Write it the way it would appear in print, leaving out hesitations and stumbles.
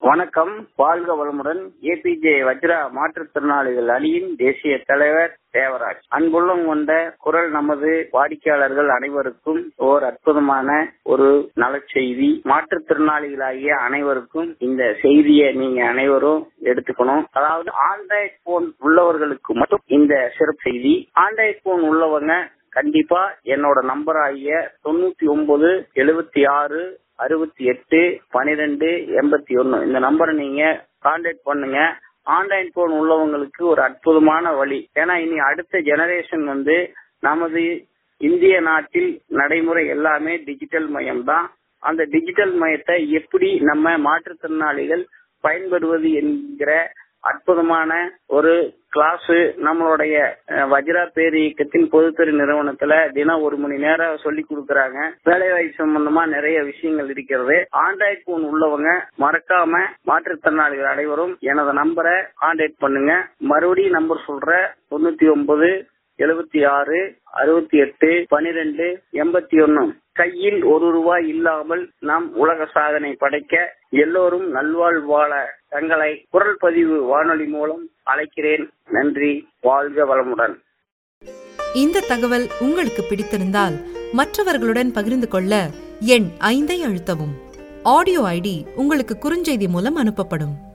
வணக்கம். வாழ்க வளமுடன். ஏபிஜே வஜ்ரா மாற்றுத்திறனாளிகள் அணியின் தேசிய தலைவர் தேவராஜ். அன்புள்ளம் கொண்ட குரல் நமது வாடிக்கையாளர்கள் அனைவருக்கும் ஓர் அற்புதமான ஒரு நலச்செய்தி. மாற்றுத்திறனாளிகளாகிய அனைவருக்கும் இந்த செய்தியை நீங்க அனைவரும் எடுத்துக்கணும். அதாவது ஆண்ட்ராய்டு போன் உள்ளவர்களுக்கு மட்டும் இந்த சிறப்பு செய்தி. ஆண்ட்ராய்டு போன் உள்ளவங்க கண்டிப்பா என்னோட நம்பர் ஆகிய 99 76 68 12 81 இந்த நம்பரை நீங்க கான்டாக்ட் பண்ணுங்க. ஆன்லைன் போன் உள்ளவங்களுக்கு ஒரு அற்புதமான வழி. ஏன்னா இனி அடுத்த ஜெனரேஷன் நமது இந்திய நாட்டில் நடைமுறை எல்லாமே டிஜிட்டல் மயம் தான். அந்த டிஜிட்டல் மயத்தை எப்படி நம்ம மாற்றுத்திறனாளிகள் பயன்படுவது என்கிற அற்புதமான ஒரு கிளாஸ் நம்மளுடைய வஜ்ரா பேர் இயக்கத்தின் பொதுத்துறை நிறுவனத்துல தினம் 1 மணி நேரம் சொல்லி கொடுக்கறாங்க. வேலைவாய்ப்பு சம்பந்தமா நிறைய விஷயங்கள் இருக்கிறது. ஆண்ட்ராய்டு போன் உள்ளவங்க மறக்காம மாற்றுத்திறனாளிகள் அனைவரும் எனது நம்பரை கான்டாக்ட் பண்ணுங்க. மறுபடியும் நம்பர் சொல்ற 99 76 68 12 81. கையில் ₹1 இல்லாமல் நாம் உலக சாதனை படைக்க எல்லோரும் நல்வாழ்வு வாழ தங்களை குரல் பதிவு வானொலி மூலம் அழைக்கிறேன். நன்றி. வாழ்க வளமுடன். இந்த தகவல் உங்களுக்கு பிடித்திருந்தால் மற்றவர்களுடன் பகிர்ந்து கொள்ள எண் 5 அழுத்தவும். ஆடியோ ஐடி உங்களுக்கு குறுஞ்செய்தி மூலம் அனுப்பப்படும்.